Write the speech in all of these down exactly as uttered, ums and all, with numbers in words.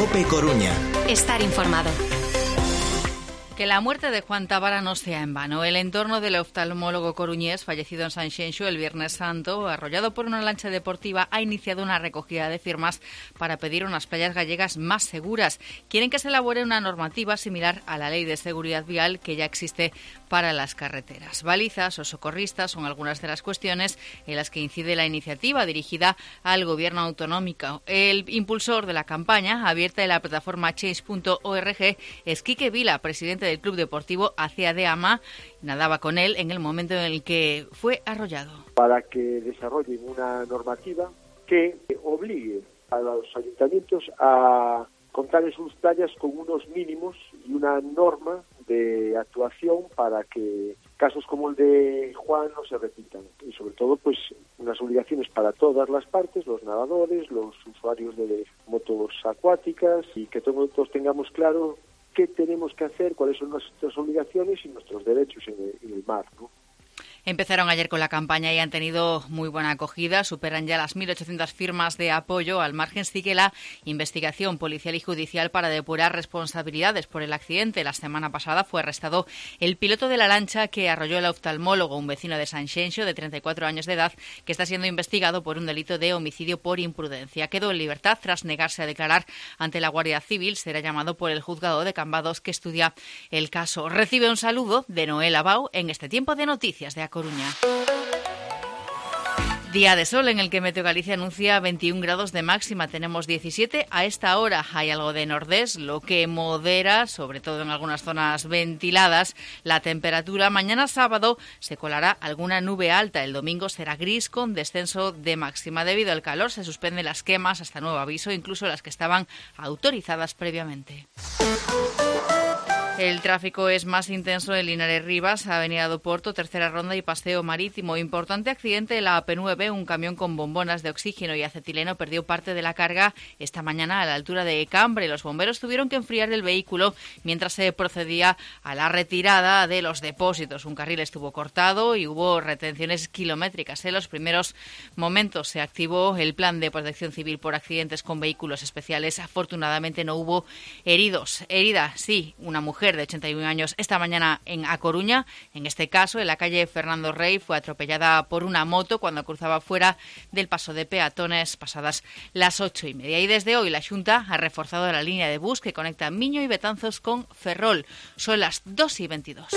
COPE Coruña. Estar informado. Que la muerte de Juan Tábara no sea en vano. El entorno del oftalmólogo coruñés, fallecido en Sanxenxo el Viernes Santo, arrollado por una lancha deportiva, ha iniciado una recogida de firmas para pedir unas playas gallegas más seguras. Quieren que se elabore una normativa similar a la Ley de Seguridad Vial que ya existe para las carreteras. Balizas o socorristas son algunas de las cuestiones en las que incide la iniciativa dirigida al Gobierno autonómico. El impulsor de la campaña, abierta en la plataforma change punto org, es Quique Vila, presidente del Club Deportivo Acea de Ama. Nadaba con él en el momento en el que fue arrollado. Para que desarrollen una normativa que obligue a los ayuntamientos a contar en sus playas con unos mínimos y una norma de actuación para que casos como el de Juan no se repitan. Y sobre todo, pues, unas obligaciones para todas las partes, los nadadores, los usuarios de motos acuáticas, y que todos tengamos claro qué tenemos que hacer, cuáles son nuestras obligaciones y nuestros derechos en el, en el mar, ¿no? Empezaron ayer con la campaña y han tenido muy buena acogida. Superan ya las mil ochocientas firmas de apoyo. Al margen sigue la investigación policial y judicial para depurar responsabilidades por el accidente. La semana pasada fue arrestado el piloto de la lancha que arrolló al oftalmólogo, un vecino de Sanxenxo de treinta y cuatro años de edad, que está siendo investigado por un delito de homicidio por imprudencia. Quedó en libertad tras negarse a declarar ante la Guardia Civil. Será llamado por el juzgado de Cambados, que estudia el caso. Recibe un saludo de Noel Abau en este tiempo de noticias de A Coruña. Día de sol en el que Meteo Galicia anuncia veintiún grados de máxima. Tenemos diecisiete a esta hora. Hay algo de nordés, lo que modera, sobre todo en algunas zonas ventiladas, la temperatura. Mañana sábado se colará alguna nube alta. El domingo será gris con descenso de máxima. Debido al calor se suspenden las quemas hasta nuevo aviso, incluso las que estaban autorizadas previamente. El tráfico es más intenso en Linares Rivas, Avenida do Porto, Tercera Ronda y Paseo Marítimo. Importante accidente en la A P nueve. Un camión con bombonas de oxígeno y acetileno perdió parte de la carga esta mañana a la altura de Cambre. Los bomberos tuvieron que enfriar el vehículo mientras se procedía a la retirada de los depósitos. Un carril estuvo cortado y hubo retenciones kilométricas. En los primeros momentos se activó el plan de protección civil por accidentes con vehículos especiales. Afortunadamente no hubo heridos. Herida, sí, una mujer de ochenta y un años esta mañana en A Coruña. En este caso, en la calle Fernando Rey, fue atropellada por una moto cuando cruzaba fuera del paso de peatones pasadas las ocho y media. Y desde hoy la Xunta ha reforzado la línea de bus que conecta Miño y Betanzos con Ferrol. Son las dos y veintidós.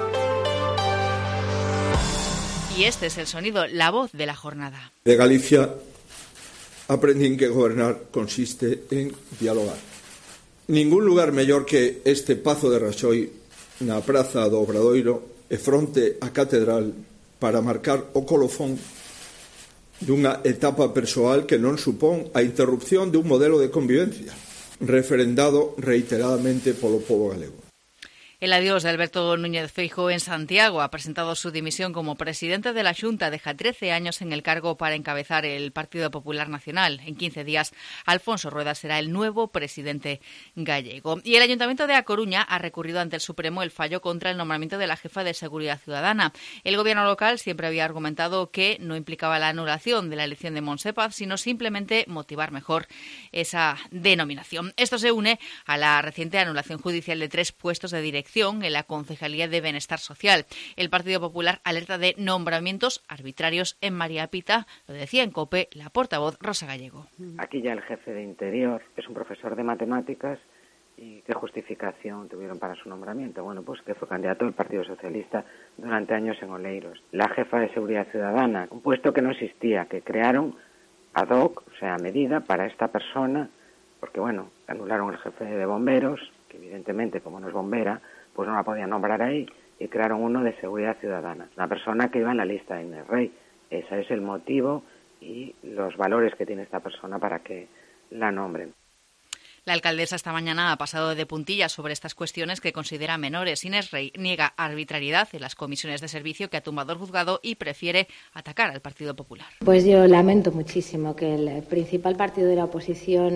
Y este es el sonido, la voz de la jornada. De Galicia aprendín que gobernar consiste en dialogar. Ningún lugar mellor que este Pazo de Raxoi na Praza do Obradoiro e fronte á Catedral para marcar o colofón dunha etapa persoal que non supón a interrupción dun modelo de convivencia referendado reiteradamente polo pobo galego. El adiós de Alberto Núñez Feijóo en Santiago. Ha presentado su dimisión como presidente de la Xunta. Deja trece años en el cargo para encabezar el Partido Popular Nacional. En quince días, Alfonso Rueda será el nuevo presidente gallego. Y el Ayuntamiento de A Coruña ha recurrido ante el Supremo el fallo contra el nombramiento de la jefa de Seguridad Ciudadana. El gobierno local siempre había argumentado que no implicaba la anulación de la elección de Montse Paz, sino simplemente motivar mejor esa denominación. Esto se une a la reciente anulación judicial de tres puestos de dirección en la Concejalía de Bienestar Social. El Partido Popular alerta de nombramientos arbitrarios en María Pita. Lo decía en COPE la portavoz Rosa Gallego. Aquí ya el jefe de Interior es un profesor de matemáticas. ¿Y qué justificación tuvieron para su nombramiento? Bueno, pues que fue candidato del Partido Socialista durante años en Oleiros. La jefa de Seguridad Ciudadana, un puesto que no existía, que crearon ad hoc, o sea, a medida para esta persona, porque bueno, anularon el jefe de bomberos, que evidentemente como no es bombera, pues no la podían nombrar ahí, y crearon uno de Seguridad Ciudadana. Una persona que iba en la lista de Inés Rey. Ese es el motivo y los valores que tiene esta persona para que la nombren. La alcaldesa esta mañana ha pasado de puntillas sobre estas cuestiones que considera menores. Inés Rey niega arbitrariedad en las comisiones de servicio que ha tumbado el juzgado y prefiere atacar al Partido Popular. Pues yo lamento muchísimo que el principal partido de la oposición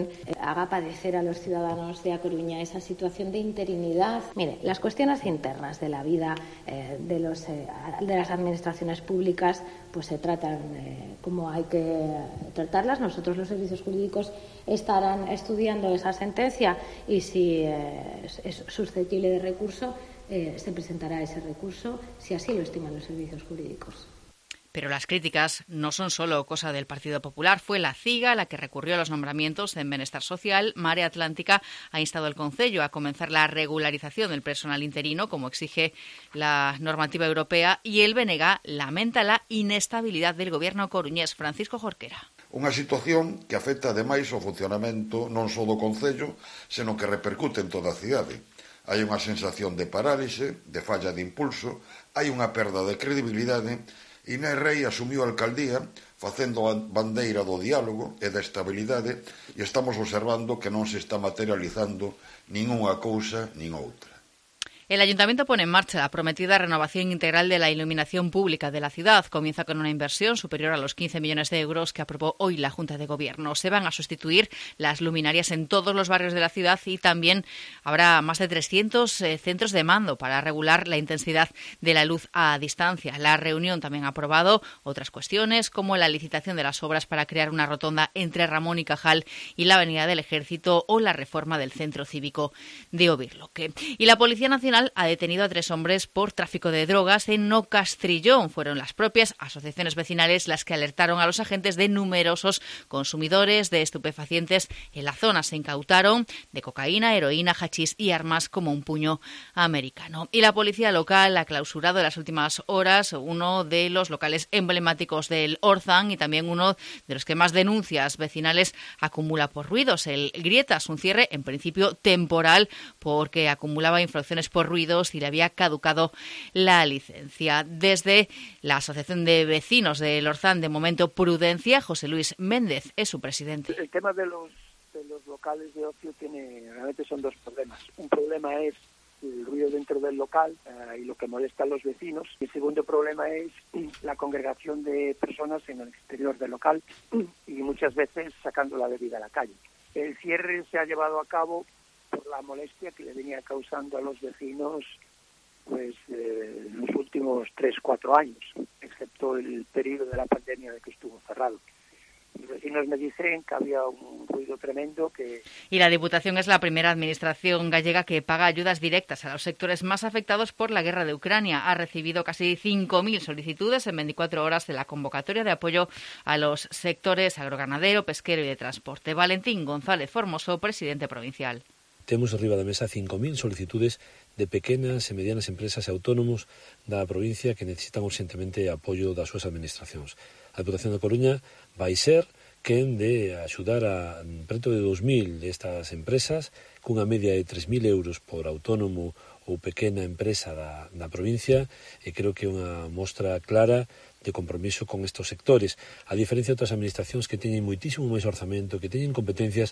haga padecer a los ciudadanos de A Coruña esa situación de interinidad. Mire, las cuestiones internas de la vida eh, de, los, eh, de las administraciones públicas pues se tratan eh, como hay que tratarlas. Nosotros, los servicios jurídicos, estarán estudiando esa sentencia y si eh, es susceptible de recurso, eh, se presentará ese recurso si así lo estiman los servicios jurídicos. Pero las críticas no son solo cosa del Partido Popular. Fue la CIGA la que recurrió a los nombramientos en Benestar Social. Marea Atlántica ha instado al Concello a comenzar la regularización del personal interino, como exige la normativa europea, y el B N G lamenta la inestabilidad del Goberno coruñés. Francisco Jorquera. Unha situación que afecta ademais o funcionamento non só do Concello, senón que repercute en toda a cidade. Hai unha sensación de parálise, de falla de impulso, hai unha perda de credibilidade. Inés Rei asumiu a alcaldía facendo a bandeira do diálogo e da estabilidade e estamos observando que non se está materializando nin unha cousa nin outra. El Ayuntamiento pone en marcha la prometida renovación integral de la iluminación pública de la ciudad. Comienza con una inversión superior a los quince millones de euros que aprobó hoy la Junta de Gobierno. Se van a sustituir las luminarias en todos los barrios de la ciudad y también habrá más de trescientos eh, centros de mando para regular la intensidad de la luz a distancia. La reunión también ha aprobado otras cuestiones como la licitación de las obras para crear una rotonda entre Ramón y Cajal y la Avenida del Ejército o la reforma del Centro Cívico de Ovirloque. Y la Policía Nacional ha detenido a tres hombres por tráfico de drogas en No Castrillón. Fueron las propias asociaciones vecinales las que alertaron a los agentes de numerosos consumidores de estupefacientes en la zona. Se incautaron de cocaína, heroína, hachís y armas como un puño americano. Y la policía local ha clausurado en las últimas horas uno de los locales emblemáticos del Orzán y también uno de los que más denuncias vecinales acumula por ruidos. El Grietas, un cierre en principio temporal porque acumulaba infracciones por ruidos y le había caducado la licencia. Desde la Asociación de Vecinos del Orzán, de momento Prudencia, José Luis Méndez es su presidente. El tema de los, de los locales de ocio tiene, realmente son dos problemas. Un problema es el ruido dentro del local eh, y lo que molesta a los vecinos. Y el segundo problema es la congregación de personas en el exterior del local y muchas veces sacando la bebida a la calle. El cierre se ha llevado a cabo por la molestia que le venía causando a los vecinos pues eh, en los últimos tres, cuatro años, excepto el periodo de la pandemia de que estuvo cerrado. Los vecinos me dicen que había un ruido tremendo que... Y la Diputación es la primera administración gallega que paga ayudas directas a los sectores más afectados por la guerra de Ucrania. Ha recibido casi cinco mil solicitudes en veinticuatro horas de la convocatoria de apoyo a los sectores agroganadero, pesquero y de transporte. Valentín González Formoso, presidente provincial. Temos arriba da mesa cinco mil solicitudes de pequenas e medianas empresas e autónomos da provincia que necesitan urgentemente apoio das súas administracións. A Diputación da Coruña vai ser quen de axudar a preto de dous mil destas empresas cunha media de tres mil euros por autónomo ou pequena empresa da, da provincia e creo que é unha mostra clara de compromiso con estes sectores, a diferencia de outras administracións que teñen moitísimo máis orzamento, que teñen competencias.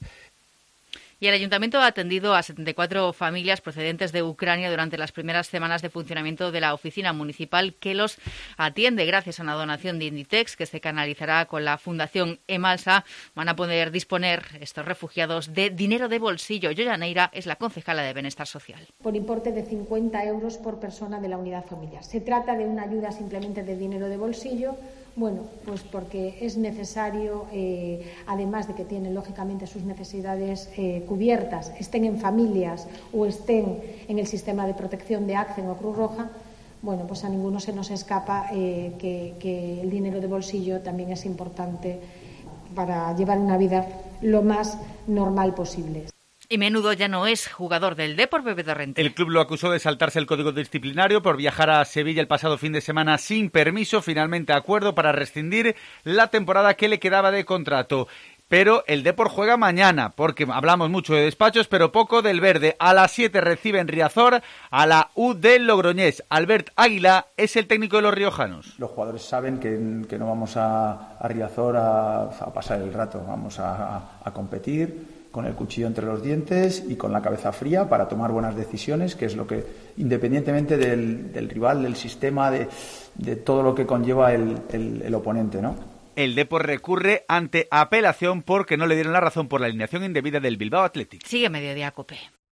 Y el Ayuntamiento ha atendido a setenta y cuatro familias procedentes de Ucrania durante las primeras semanas de funcionamiento de la oficina municipal que los atiende gracias a una donación de Inditex que se canalizará con la Fundación Emalsa. Van a poder disponer estos refugiados de dinero de bolsillo. Yoya Neira es la concejala de Benestar Social. Por importe de cincuenta euros por persona de la unidad familiar. Se trata de una ayuda simplemente de dinero de bolsillo. Bueno, pues porque es necesario, eh, además de que tienen lógicamente sus necesidades eh, cubiertas, estén en familias o estén en el sistema de protección de ACCEN o Cruz Roja, bueno, pues a ninguno se nos escapa eh, que, que el dinero de bolsillo también es importante para llevar una vida lo más normal posible. Y Menudo ya no es jugador del Depor, Pepe Torrente. El club lo acusó de saltarse el código disciplinario por viajar a Sevilla el pasado fin de semana sin permiso. Finalmente acuerdo para rescindir la temporada que le quedaba de contrato. Pero el Depor juega mañana, porque hablamos mucho de despachos, pero poco del verde. A las siete recibe en Riazor a la U del Logroñés. Albert Águila es el técnico de los riojanos. Los jugadores saben que, que no vamos a, a Riazor a, a pasar el rato, vamos a, a, a competir con el cuchillo entre los dientes y con la cabeza fría para tomar buenas decisiones, que es lo que, independientemente del, del rival, del sistema, de, de todo lo que conlleva el, el, el oponente, ¿no? el Depor recurre ante apelación porque no le dieron la razón por la alineación indebida del Bilbao Athletic. Sigue Mediodía COPE.